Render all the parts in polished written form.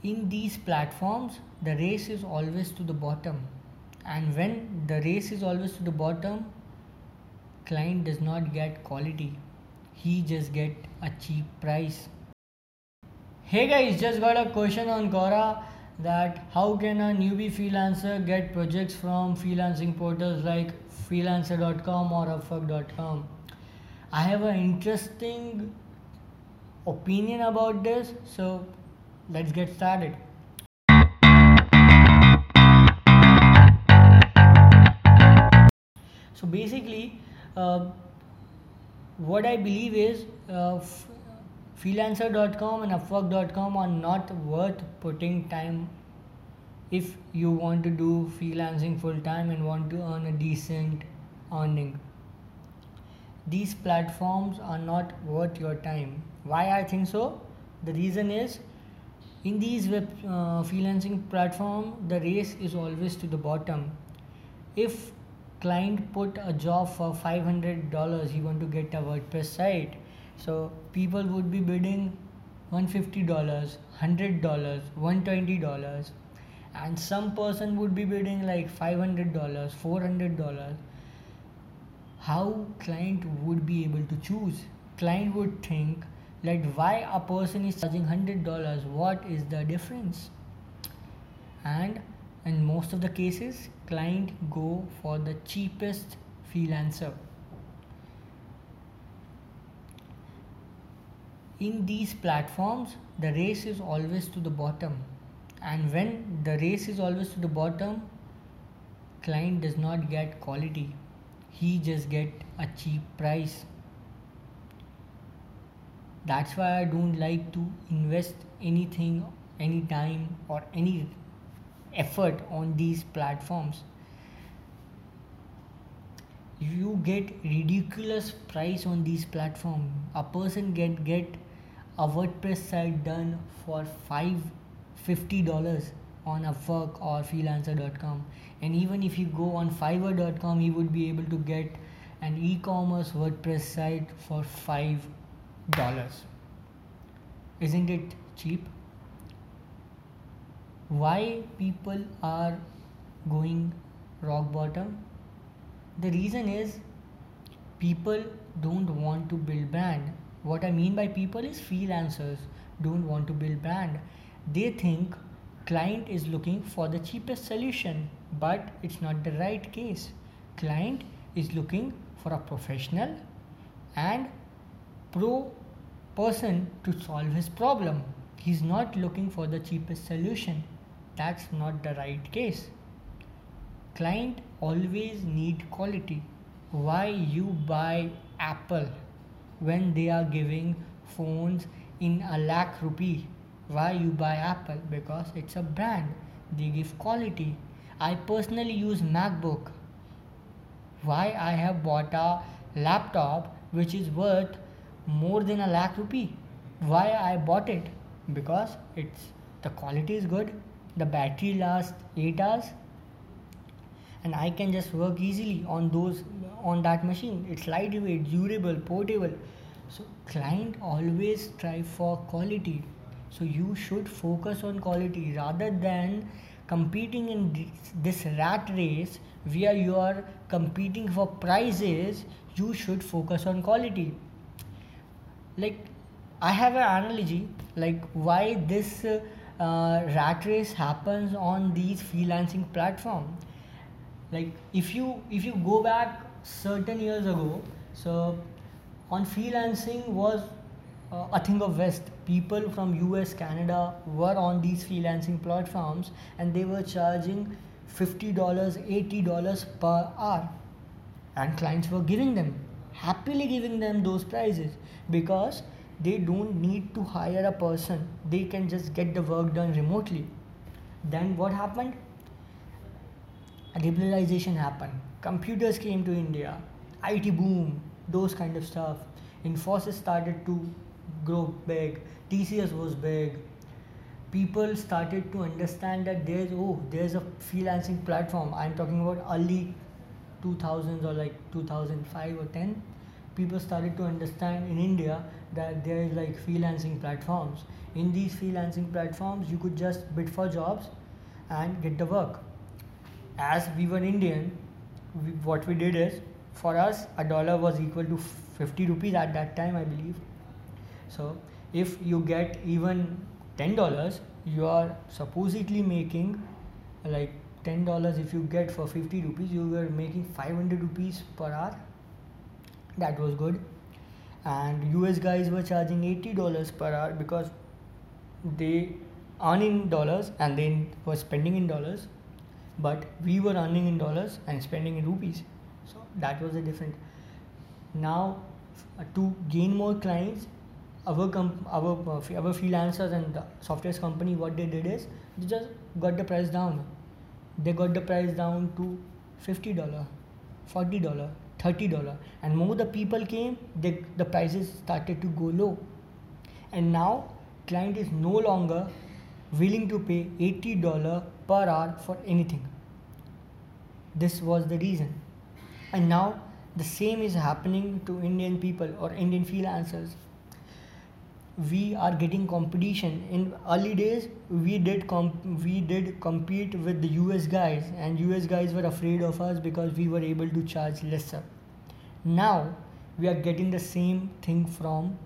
In these platforms, the race is always to the bottom, and when the race is always to the bottom, client does not get quality, he just get a cheap price. Hey guys, just got a question on Quora that how can a newbie freelancer get projects from freelancing portals like freelancer.com or upwork.com. I have an interesting opinion about this, so let's get started. So basically, what I believe is freelancer.com and upwork.com are not worth putting time if you want to do freelancing full time and want to earn a decent earning. These platforms are not worth your time. Why I think so? The reason is, in these web freelancing platform, the race is always to the bottom. If client put a job for $500, you want to get a WordPress site, so people would be bidding $150, $100, $120, and some person would be bidding like $500, $400. How client would be able to choose? Client would think like, why a person is charging $100, what is the difference? And in most of the cases, client go for the cheapest freelancer. In these platforms, the race is always to the bottom, and when the race is always to the bottom, client does not get quality, he just get a cheap price. That's why I don't like to invest anything, any time or any effort on these platforms. You get ridiculous price on these platforms. A person can get a WordPress site done for $50 on Upwork or freelancer.com, and even if you go on fiverr.com, you would be able to get an e-commerce WordPress site for $5. Isn't it cheap? Why people are going rock bottom? The reason is, people don't want to build brand. What I mean by people is freelancers don't want to build brand. They think client is looking for the cheapest solution, but it's not the right case. Client is looking for a professional and pro person to solve his problem. He's not looking for the cheapest solution. That's not the right case. Client always need quality. Why you buy Apple when they are giving phones in a lakh rupee? Why you buy Apple? Because it's a brand. They give quality. I personally use MacBook. Why I have bought a laptop which is worth more than a lakh rupee? Why I bought it? Because the quality is good, the battery lasts 8 hours, and I can just work easily on that machine. It's lightweight, durable, portable. So client always strive for quality. So you should focus on quality rather than competing in this rat race where you are competing for prizes. You should focus on quality. Like, I have an analogy like why this rat race happens on these freelancing platforms. Like, if you go back certain years ago, so on freelancing was a thing of West. People from US, Canada were on these freelancing platforms, and they were charging $50, $80 per hour, and clients were happily giving them those prices, because they don't need to hire a person. They can just get the work done remotely. Then what happened? Liberalization happened. Computers came to India, IT boom, those kind of stuff. Infosys started to grow big, TCS was big. People started to understand that there's a freelancing platform. I'm talking about early 2000s or like 2005 or 10. people started to understand in India that there is like freelancing platforms. In these freelancing platforms, you could just bid for jobs and get the work. As we were Indian, what we did is, for us, a dollar was equal to 50 rupees at that time, I believe. So if you get even $10, you are supposedly making like $10. If you get for 50 rupees, you were making 500 rupees per hour. That was good. And US guys were charging $80 per hour because they earn in dollars and they were spending in dollars, but we were earning in dollars and spending in rupees. So that was the difference. Now to gain more clients, our freelancers and the software company, what they did is they just got the price down. They got the price down to $50, $40, $30, and more the people came, the prices started to go low. And now client is no longer willing to pay $80 per hour for anything. This was the reason. And now the same is happening to Indian people or Indian freelancers. We are getting competition. In early days, we did compete with the US guys, and US guys were afraid of us because we were able to charge lesser. Now we are getting the same thing from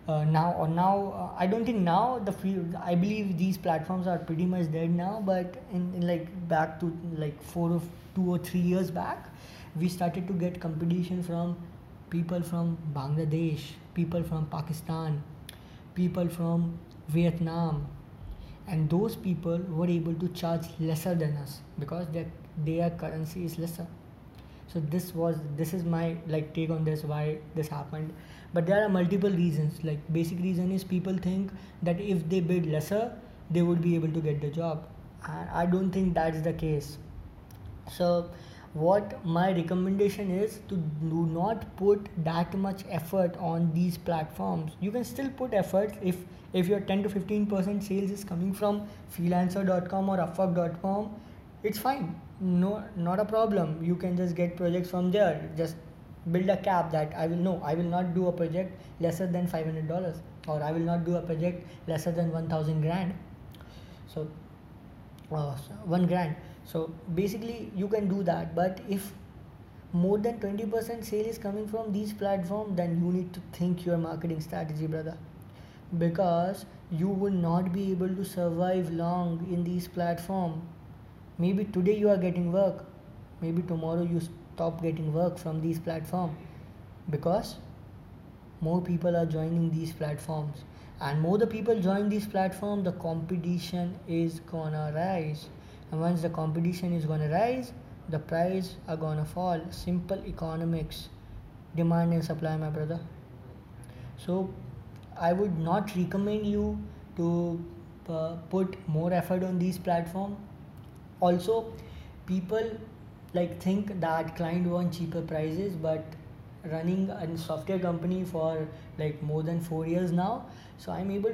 I don't think now I believe these platforms are pretty much dead now, but in like back to like 2 or 3 years back, we started to get competition from people from Bangladesh, people from Pakistan, people from Vietnam, and those people were able to charge lesser than us because their currency is lesser. So this is my like take on this, why this happened. But there are multiple reasons. Like basic reason is people think that if they bid lesser, they would be able to get the job, and I don't think that's the case. So what my recommendation is, to do not put that much effort on these platforms. You can still put effort if your 10 to 15% sales is coming from freelancer.com or upwork.com, it's fine, no, not a problem. You can just get projects from there. Just build a cap that I will not do a project lesser than $500, or I will not do a project lesser than 1,000 grand. So 1 grand. So basically you can do that. But if more than 20% sale is coming from these platforms, then you need to think your marketing strategy, brother, because you will not be able to survive long in these platforms. Maybe today you are getting work, maybe tomorrow you stop getting work from these platforms, because more people are joining these platforms, and more the people join these platforms, the competition is gonna rise. And once the competition is gonna rise, the price are gonna fall. Simple economics, demand and supply, my brother. So I would not recommend you to put more effort on these platforms. Also, people like think that client want cheaper prices, but running a software company for like more than 4 years now, so I'm able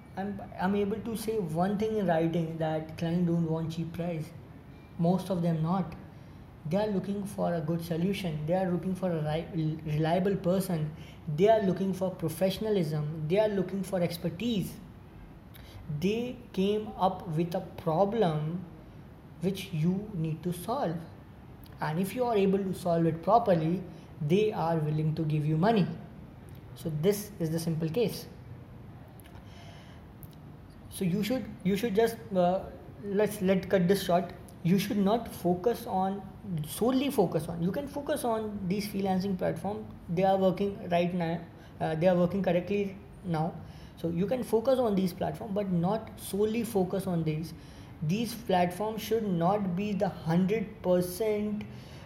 to say one thing in writing, that client don't want cheap price. Most of them not. They are looking for a good solution. They are looking for a reliable person. They are looking for professionalism. They are looking for expertise. They came up with a problem which you need to solve, and if you are able to solve it properly, they are willing to give you money. So this is the simple case. So you should just let's cut this short. You should not solely focus on, you can focus on these freelancing platforms. They are working right now, they are working correctly now, so you can focus on these platforms, but not solely focus on these platforms should not be the 100%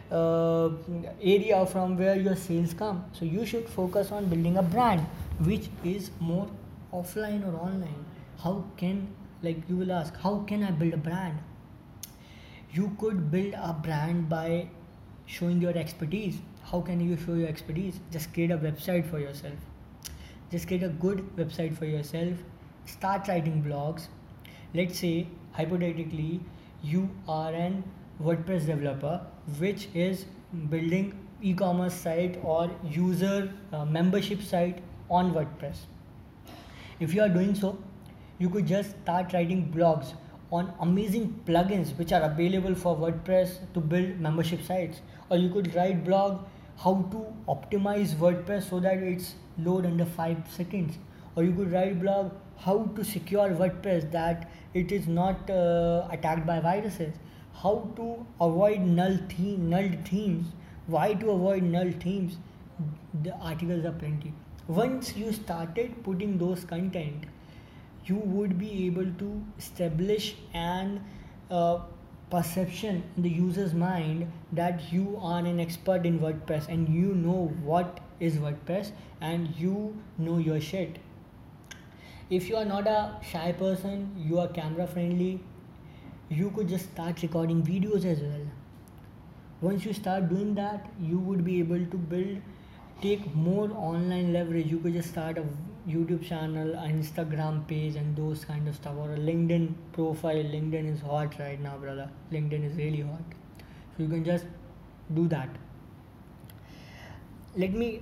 area from where your sales come. So you should focus on building a brand which is more offline or online. How can, like you will ask, how can I build a brand? You could build a brand by showing your expertise. How can you show your expertise? Just create a website for yourself. Just create a good website for yourself. Start writing blogs. Let's say hypothetically you are an WordPress developer which is building e-commerce site or user membership site on WordPress. If you are doing so, you could just start writing blogs on amazing plugins which are available for WordPress to build membership sites, or you could write blog how to optimize WordPress so that it's load under 5 seconds, or you could write blog how to secure WordPress that it is not attacked by viruses, how to avoid null themes, why to avoid null themes. The articles are plenty. Once you started putting those content, you would be able to establish an perception in the user's mind that you are an expert in WordPress and you know what is WordPress and you know your shit. If you are not a shy person, you are camera friendly, you could just start recording videos as well. Once you start doing that, you would be able to take more online leverage. You could just start a YouTube channel, an Instagram page, and those kind of stuff, or a LinkedIn profile. LinkedIn is hot right now, brother. LinkedIn is really hot. So you can just do that. Let me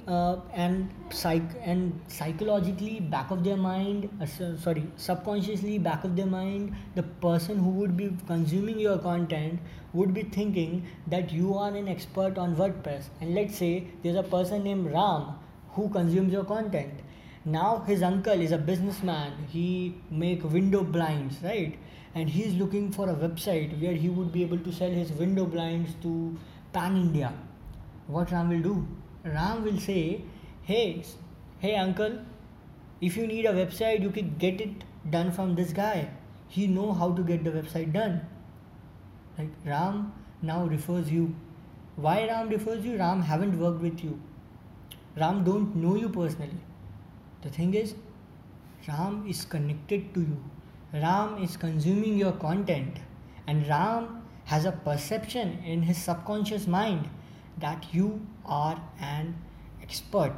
psychologically back of their mind, subconsciously back of their mind, the person who would be consuming your content would be thinking that you are an expert on WordPress. And let's say there's a person named Ram who consumes your content. Now his uncle is a businessman, he make window blinds, right? And he's looking for a website where he would be able to sell his window blinds to pan India. What Ram will do? Ram will say, hey uncle, if you need a website, you can get it done from this guy. He know how to get the website done. Like Ram now refers you. Why Ram refers you? Ram haven't worked with you. Ram don't know you personally. The thing is, Ram is connected to you. Ram is consuming your content, and Ram has a perception in his subconscious mind that you are an expert.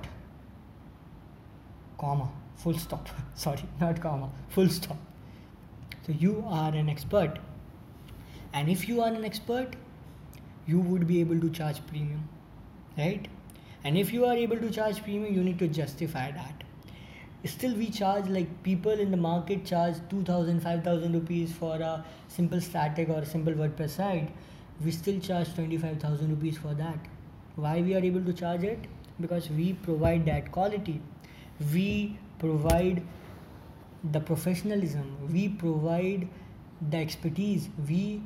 Comma, full stop. Sorry, not comma, full stop. So you are an expert. And if you are an expert, you would be able to charge premium, right? And if you are able to charge premium, you need to justify that. Still, we charge, like people in the market charge 2,000, 5,000 rupees for a simple static or a simple WordPress site. We still charge 25,000 rupees for that. Why we are able to charge it? Because we provide that quality. We provide the professionalism. We provide the expertise. We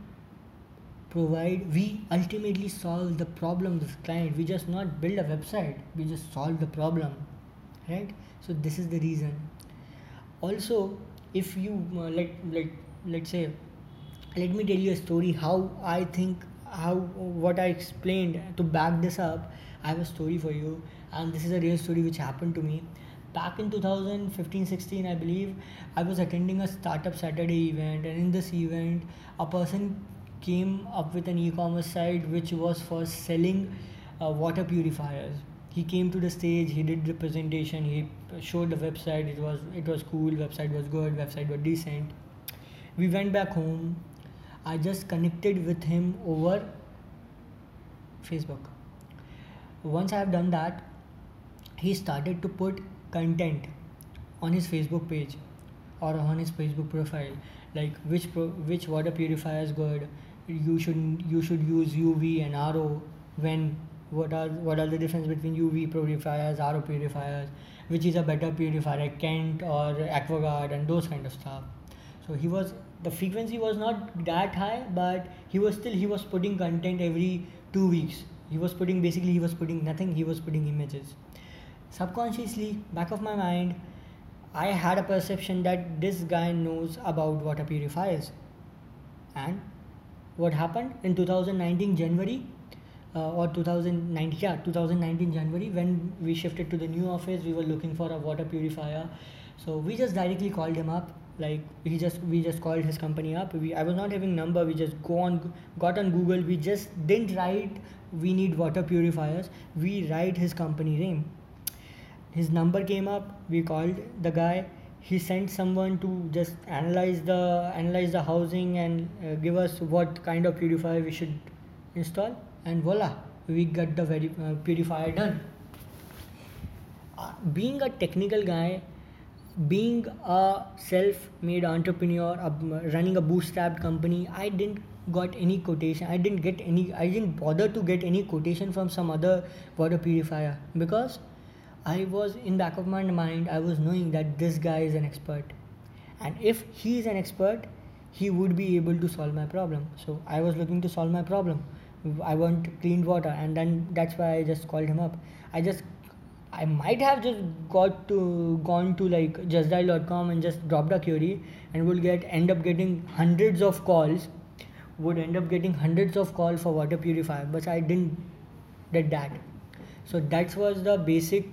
ultimately solve the problem of the client. We just not build a website. We just solve the problem, right? So this is the reason. Also, if you let's say, let me tell you a story what I explained to back this up. I have a story for you, and this is a real story which happened to me back in 2015-16. I believe I was attending a startup Saturday event, and in this event a person came up with an e-commerce site which was for selling water purifiers. He came to the stage, he did the presentation, he showed the website. It was cool, website was good, website was decent. We went back home. I just connected with him over Facebook. Once I have done that, he started to put content on his Facebook page or on his Facebook profile, like which water purifier is good. You should use UV and RO. What are the difference between UV purifiers, RO purifiers, which is a better purifier, Kent or Aquaguard, and those kind of stuff. So the frequency was not that high, but he was putting content every 2 weeks. He was putting nothing, he was putting images. Subconsciously, back of my mind, I had a perception that this guy knows about water purifiers. And what happened in 2019 January, 2019 January, when we shifted to the new office, we were looking for a water purifier. So we just directly called him up. Like we just called his company up. I was not having number. We just got on Google. We just didn't write we need water purifiers. We write his company name. His number came up. We called the guy. He sent someone to just analyze the housing and give us what kind of purifier we should install. And voila, we get the purifier done. Being a technical guy, being a self-made entrepreneur, running a bootstrapped company, I didn't got any quotation. I didn't bother to get any quotation from some other water purifier, because I was in back of my mind, I was knowing that this guy is an expert, and if he is an expert, he would be able to solve my problem. So I was looking to solve my problem. I want clean water, and then that's why I just called him up. I might have just gone to like justdial.com and just dropped a query, and end up getting hundreds of calls. Would end up getting hundreds of calls for water purifier, but I didn't did that. So that was the basic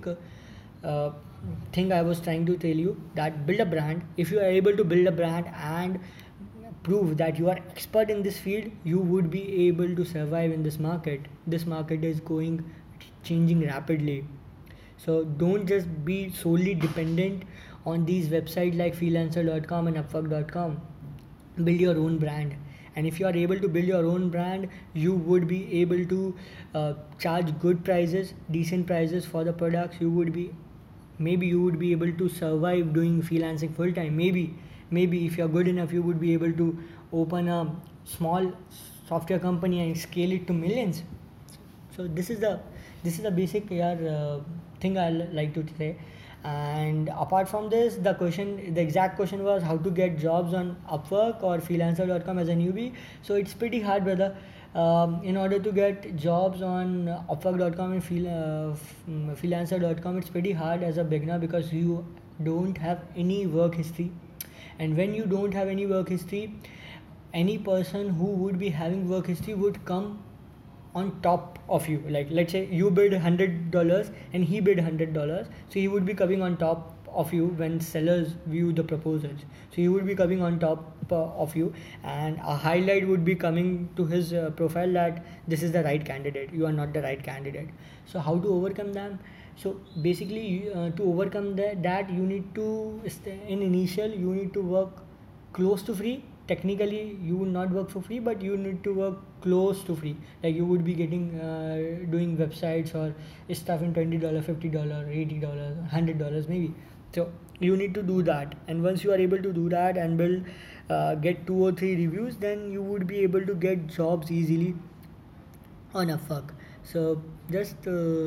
thing I was trying to tell you, that build a brand. If you are able to build a brand and prove that you are expert in this field, you would be able to survive in this market. This market is changing rapidly. So don't just be solely dependent on these websites like freelancer.com and upwork.com. Build your own brand. And if you are able to build your own brand, you would be able to charge good prices, decent prices for the products. Maybe you would be able to survive doing freelancing full time. Maybe if you are good enough, you would be able to open a small software company and scale it to millions. So this is the basic thing I like to say. And apart from this, the exact question was how to get jobs on Upwork or freelancer.com as a newbie. So it's pretty hard, brother. In order to get jobs on upwork.com and freelancer.com, it's pretty hard as a beginner, because you don't have any work history. And when you don't have any work history, any person who would be having work history would come on top of you. Like, let's say you bid $100 and he bid $100, so he would be coming on top of you when sellers view the proposals. So he would be coming on top of you, and a highlight would be coming to his profile that this is the right candidate, you are not the right candidate. So how to overcome them? So basically, to overcome that you need to you need to work close to free. Technically you will not work for free, but you need to work close to free. Like, you would be getting doing websites or stuff in $20, $50, $80, $100 maybe. So you need to do that, and once you are able to do that and get 2 or 3 reviews, then you would be able to get jobs easily on Upwork. So just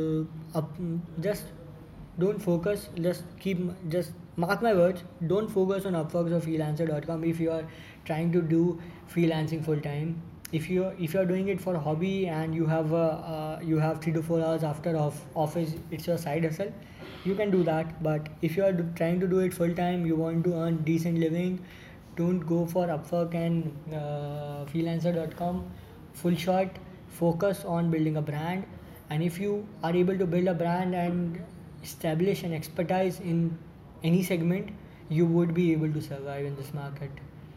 don't focus, just mark my words, don't focus on Upwork or freelancer.com if you are trying to do freelancing full time. If you are doing it for a hobby and you have 3 to 4 hours after office, it's your side hustle, you can do that. But if you are trying to do it full time, you want to earn decent living, don't go for Upwork and freelancer.com. Full shot, focus on building a brand. And if you are able to build a brand and establish an expertise in any segment, you would be able to survive in this market.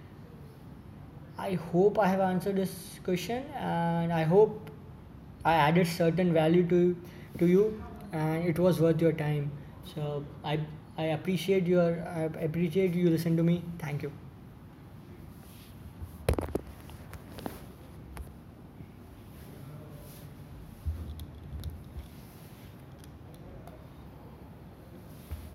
I hope I have answered this question, and I hope I added certain value to you, and it was worth your time. So I appreciate you listen to me. Thank you.